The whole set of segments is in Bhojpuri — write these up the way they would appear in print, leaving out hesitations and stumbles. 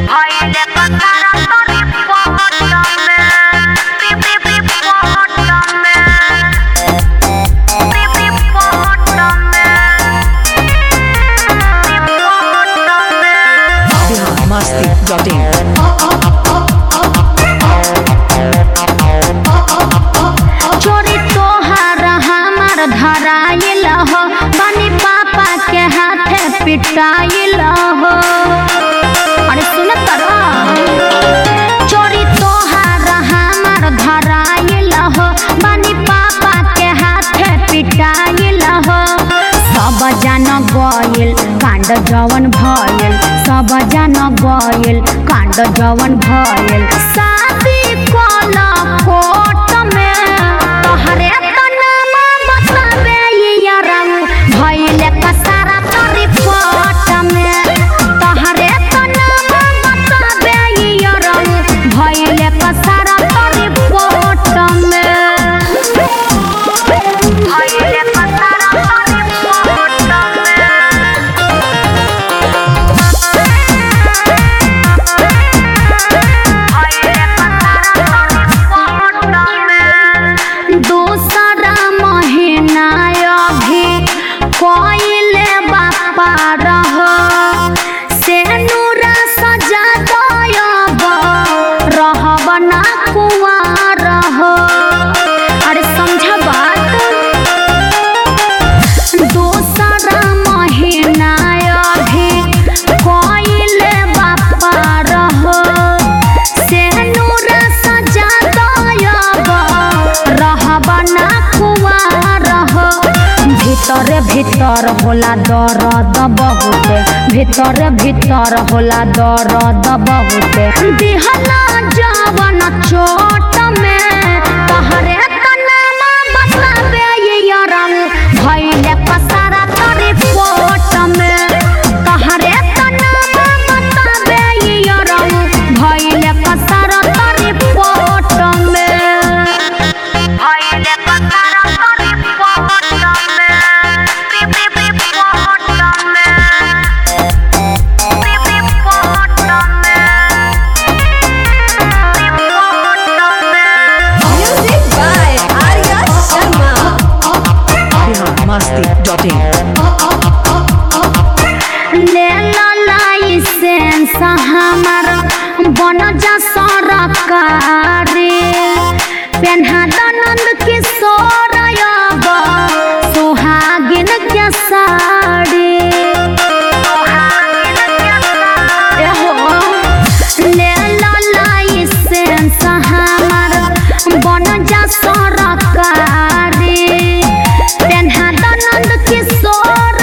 चोरी तोहार हमार धराइल हो बनी पापा के हाथे पिटाइल हो। अरे सुन तरा चोरी तोहार हमार धराइल हो बनी पापा के हाथे पिटाइल हो। सब जान गइल कांड जवन भइल, सब जान गइल कांड जवन भइल। शादी कोला कोट में तोहरे तनमा बताबे यारा भइल कसारा तोरी फोट में। तोहरे तनमा बताबे यारा भइल कसारा तोरी फोट में। भइल कसारा तोरी फोट में। दूसरा महीना अभी कोइले बापा रहो से नूरा सजा दयब रहब ना कुंवार रहो। अरे समझ बात। दूसरा महीना अभी कोइले बापा रहो से नूरा सजा दयब रहब ना कुंवार रहो। भीतर भीतर होला दर्द बहुते, भीतर भीतर होला दर्द बहुते। दिहला जवन चोट में तोहरे तनमा बताबे यारा भइल कसारा तोरी फोट में। तोहरे तनमा बताबे यारा भइल कसारा तोरी फोट में। भइल कसारा तोरी फोट में। Music by Arya Sharma. biharmasti.in ले लाइसेंस हमार बन जा सरकारी। पेन्हा नंद किशोर सुहागिन के साड़ी। ले लाइसेंस हमार बन जा सरकारी। पेन्हा नंद किशोर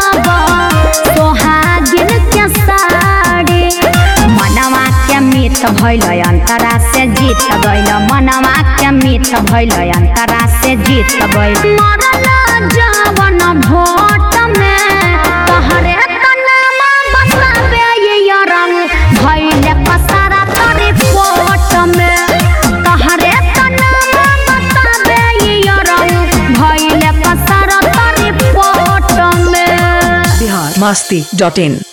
सुहागिन के साड़ी। मनवा के मित भइल अंतरा से जीत गइल, मनवा के मित भइल अंतरा से जीत गइल। मरल जवन भोट में तोहरे तनमा बताबे यारा भइल कसारा तोरी फोट में। तोहरे तनमा बताबे यारा भइल कसारा तोरी फोट में। biharmasti.in